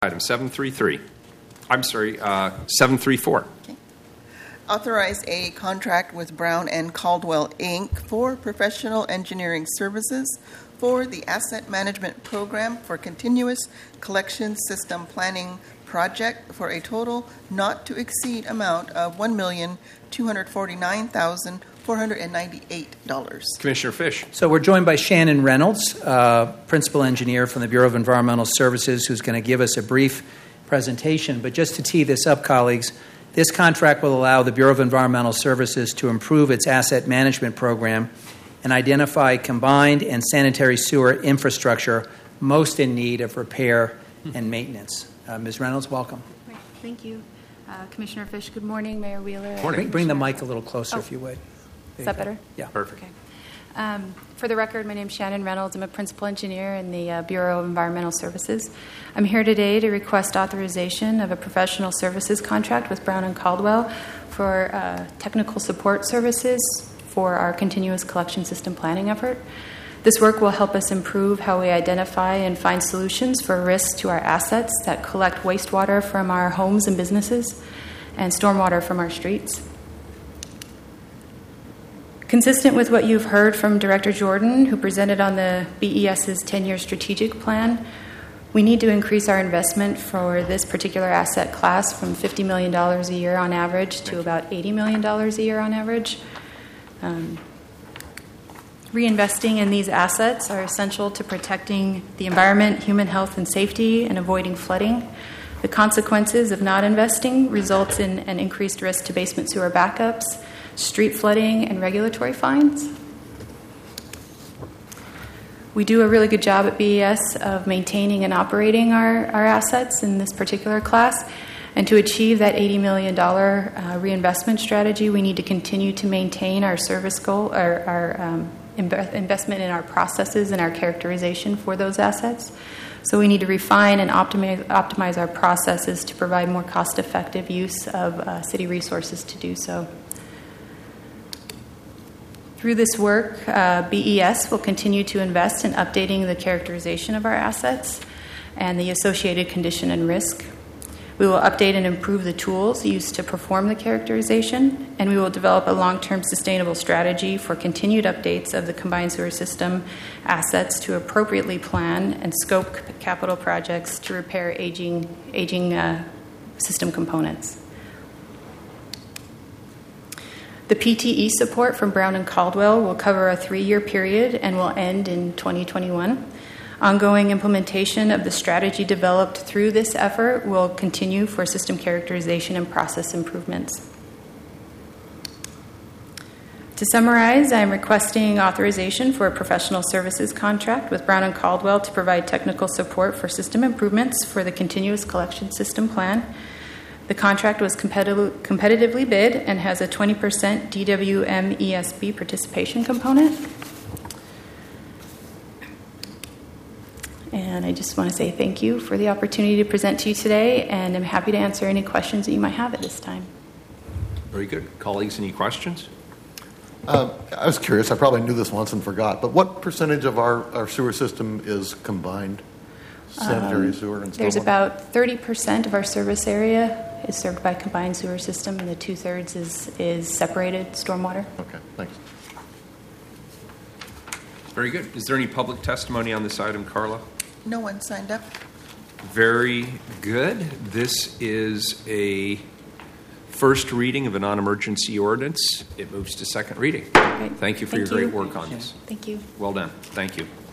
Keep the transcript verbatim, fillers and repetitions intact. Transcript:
Item seven thirty-three. I'm sorry, uh, seven thirty-four. Okay. Authorize a contract with Brown and Caldwell, Incorporated for professional engineering services for the Asset Management Program for Continuous Collection System Planning Project for a total not to exceed amount of one million two hundred forty-nine thousand four hundred ninety-eight dollars. Commissioner Fish. So we're joined by Shannon Reynolds, uh, Principal Engineer from the Bureau of Environmental Services, who's going to give us a brief presentation. But just to tee this up, colleagues, this contract will allow the Bureau of Environmental Services to improve its asset management program and identify combined and sanitary sewer infrastructure most in need of repair and maintenance. Uh, Miz Reynolds, welcome. Thank you. Uh, Commissioner Fish, good morning. Mayor Wheeler. Morning. Bring, bring the mic a little closer, Oh. if you would. Is that better? Yeah. Perfect. Okay. Um, for the record, my name is Shannon Reynolds. I'm a principal engineer in the uh, Bureau of Environmental Services. I'm here today to request authorization of a professional services contract with Brown and Caldwell for uh, technical support services for our continuous collection system planning effort. This work will help us improve how we identify and find solutions for risks to our assets that collect wastewater from our homes and businesses and stormwater from our streets. Consistent with what you've heard from Director Jordan, who presented on the BES's ten-year strategic plan, we need to increase our investment for this particular asset class from fifty million dollars a year on average to about eighty million dollars a year on average. Um, reinvesting in these assets are essential to protecting the environment, human health and safety, and avoiding flooding. The consequences of not investing results in an increased risk to basement sewer backups, street flooding, and regulatory fines. We do a really good job at B E S of maintaining and operating our, our assets in this particular class. And to achieve that eighty million dollars uh, reinvestment strategy, we need to continue to maintain our service goal, our, our um, inv- investment in our processes and our characterization for those assets. So we need to refine and optimize, optimize our processes to provide more cost-effective use of uh, city resources to do so. Through this work, uh, B E S will continue to invest in updating the characterization of our assets and the associated condition and risk. We will update and improve the tools used to perform the characterization, and we will develop a long-term sustainable strategy for continued updates of the combined sewer system assets to appropriately plan and scope capital projects to repair aging, aging uh, system components. The P T E support from Brown and Caldwell will cover a three-year period and will end in twenty twenty-one. Ongoing implementation of the strategy developed through this effort will continue for system characterization and process improvements. To summarize, I am requesting authorization for a professional services contract with Brown and Caldwell to provide technical support for system improvements for the continuous collection system plan. The contract was competitive, competitively bid and has a twenty percent D W M E S B participation component. And I just want to say thank you for the opportunity to present to you today, and I'm happy to answer any questions that you might have at this time. Very good. Colleagues, any questions? Uh, I was curious. I probably knew this once and forgot, but what percentage of our, our sewer system is combined? Sanitary um, sewer and stormwater? There's about thirty percent of our service area is served by combined sewer system, and the two-thirds is, is separated stormwater. Okay, thanks. Very good. Is there any public testimony on this item, Carla? No one signed up. Very good. This is a first reading of a non-emergency ordinance. It moves to second reading. Great. Thank you for Thank your you. great work on this. Thank you. Well done. Thank you.